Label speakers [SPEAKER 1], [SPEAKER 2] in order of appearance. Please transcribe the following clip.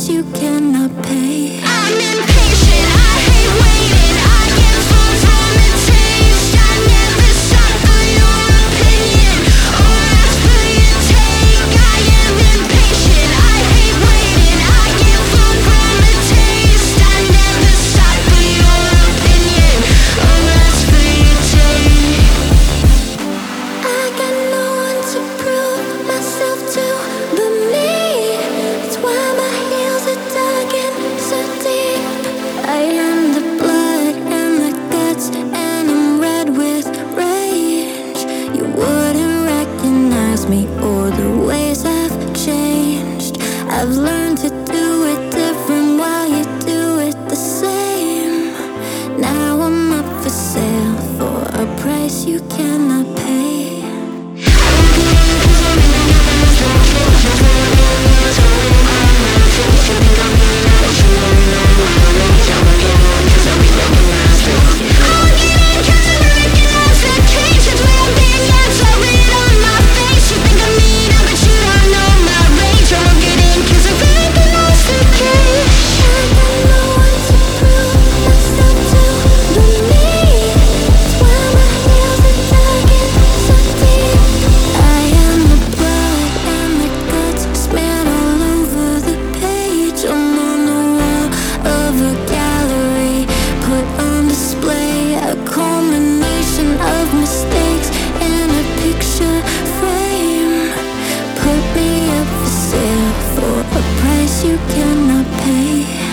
[SPEAKER 1] price you cannot pay.
[SPEAKER 2] I'm impatient, I hate waiting, I get full from the taste. I never stop for your opinion or ask for your take. I am impatient, I hate waiting, I get full from the taste. I never stop for your opinion or ask for your take.
[SPEAKER 1] I got no one to prove myself to but me. That's why my heels are dug in so deep. I am the blood and the guts, and I'm red with rage. You wouldn't recognize me or the ways I've changed. I've learned to do it different while you do it the same. Now I'm up for sale for a price you cannot pay. Mistakes in a picture frame. Put me up for sale for a price you cannot pay.